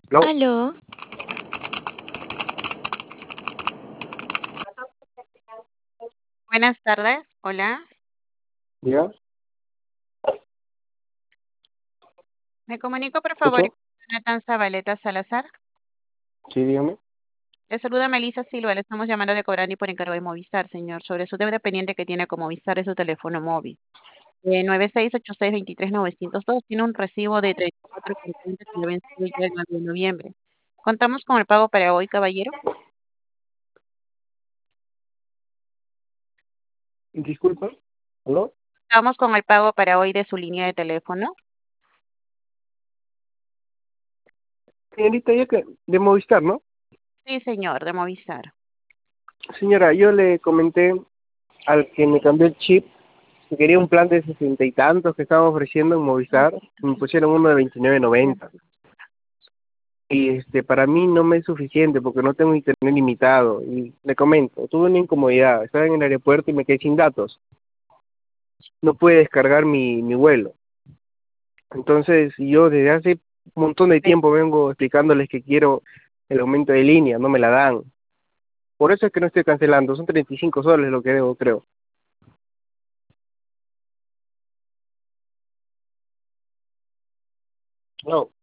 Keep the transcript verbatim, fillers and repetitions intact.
No, Aló, Buenas tardes, hola. ya, Me comunico, por favor, escucho. con Jonathan Zabaleta Salazar. Sí, dígame. Le saluda Melissa Silva, le estamos llamando de Cobrani por encargo de Movistar, señor, sobre su deuda pendiente que tiene con Movistar de su teléfono móvil. Eh, nueve seis ocho seis dos tres nueve cero dos tiene un recibo de treinta y cuatro cincuenta que le venció ya el nueve de noviembre. Contamos con el pago para hoy, caballero. Disculpa. ¿Aló? Contamos con el pago para hoy de su línea de teléfono. Señorita, ya que de Movistar, ¿no? Sí, señor, de Movistar. Señora, yo le comenté al que me cambió el chip que quería un plan de sesenta y tantos que estaban ofreciendo en Movistar. Me pusieron uno de veintinueve noventa. Y este, para mí no me es suficiente porque no tengo internet limitado. Y le comento, tuve una incomodidad. Estaba en el aeropuerto y me quedé sin datos. No pude descargar mi, mi vuelo. Entonces, yo desde hace un montón de tiempo vengo explicándoles que quiero el aumento de línea, no me la dan. Por eso es que no estoy cancelando, son treinta y cinco soles lo que debo, creo. No.